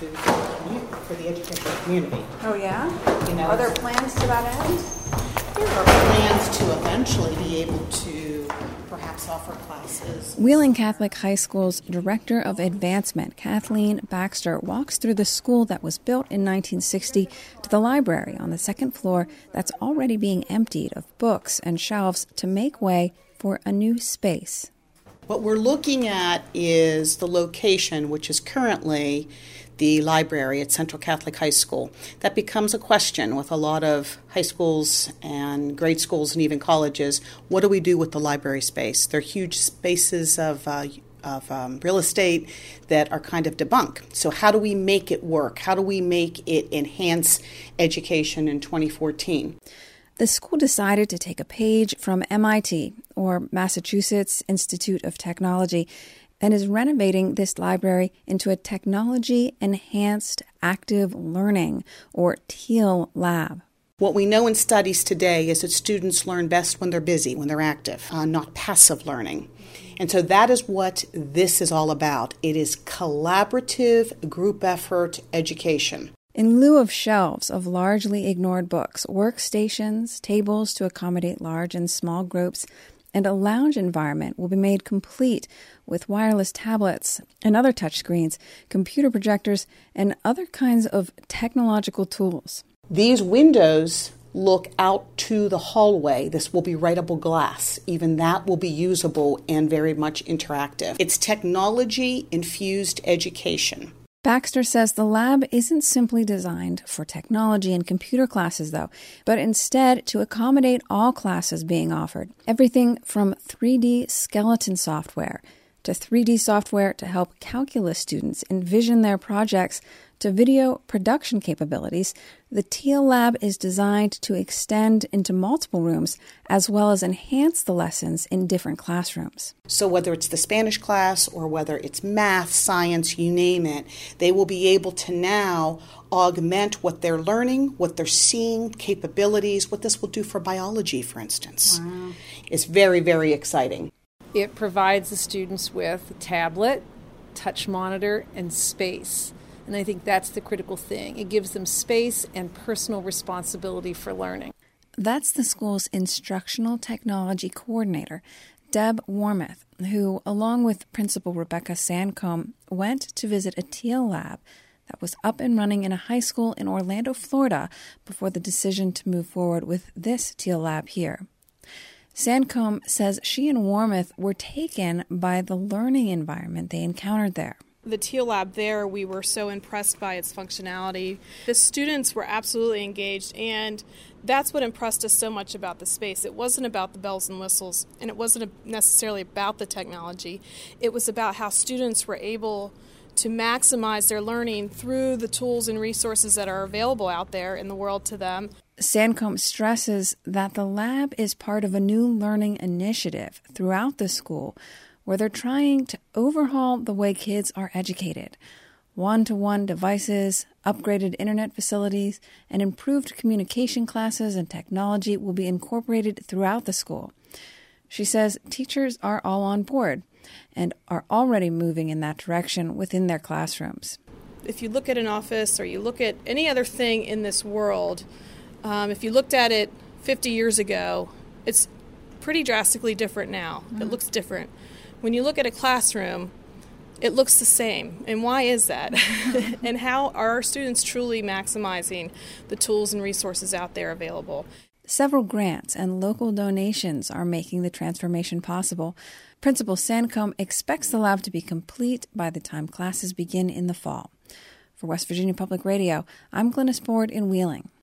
for the educational community. Oh, yeah? Are there plans to that end? There are plans to eventually be able to perhaps offer classes. Wheeling Catholic High School's Director of Advancement, Kathleen Baxter, walks through the school that was built in 1960 to the library on the second floor that's already being emptied of books and shelves to make way for a new space. What we're looking at is the location, which is currently the library at Central Catholic High School. That becomes a question with a lot of high schools and grade schools and even colleges. What do we do with the library space? They're huge spaces of real estate that are kind of debunked. So how do we make it work? How do we make it enhance education in 2014? The school decided to take a page from MIT, or Massachusetts Institute of Technology, and is renovating this library into a technology-enhanced active learning, or TEAL lab. What we know in studies today is that students learn best when they're busy, when they're active, not passive learning. And so that is what this is all about. It is collaborative group effort education. In lieu of shelves of largely ignored books, workstations, tables to accommodate large and small groups, and a lounge environment will be made complete with wireless tablets and other touchscreens, computer projectors, and other kinds of technological tools. These windows look out to the hallway. This will be writable glass. Even that will be usable and very much interactive. It's technology-infused education. Baxter says the lab isn't simply designed for technology and computer classes, though, but instead to accommodate all classes being offered. Everything from 3D skeleton software to 3D software to help calculus students envision their projects to video production capabilities, the TEAL lab is designed to extend into multiple rooms as well as enhance the lessons in different classrooms. So whether it's the Spanish class or whether it's math, science, you name it, they will be able to now augment what they're learning, what they're seeing, capabilities, what this will do for biology, for instance. Wow. It's very, very exciting. It provides the students with a tablet, touch monitor, and space. And I think that's the critical thing. It gives them space and personal responsibility for learning. That's the school's instructional technology coordinator, Deb Warmoth, who, along with Principal Rebecca Sandcombe, went to visit a TEAL lab that was up and running in a high school in Orlando, Florida, before the decision to move forward with this TEAL lab here. Sandcombe says she and Warmoth were taken by the learning environment they encountered there. The TEAL lab there, we were so impressed by its functionality. The students were absolutely engaged, and that's what impressed us so much about the space. It wasn't about the bells and whistles, and it wasn't necessarily about the technology. It was about how students were able to maximize their learning through the tools and resources that are available out there in the world to them. Sandcombe stresses that the lab is part of a new learning initiative throughout the school where they're trying to overhaul the way kids are educated. One-to-one devices, upgraded internet facilities, and improved communication classes and technology will be incorporated throughout the school. She says teachers are all on board and are already moving in that direction within their classrooms. If you look at an office or you look at any other thing in this world, if you looked at it 50 years ago, it's pretty drastically different now. Mm-hmm. It looks different. When you look at a classroom, it looks the same. And why is that? And how are our students truly maximizing the tools and resources out there available? Several grants and local donations are making the transformation possible. Principal Sandcombe expects the lab to be complete by the time classes begin in the fall. For West Virginia Public Radio, I'm Glennis Ford in Wheeling.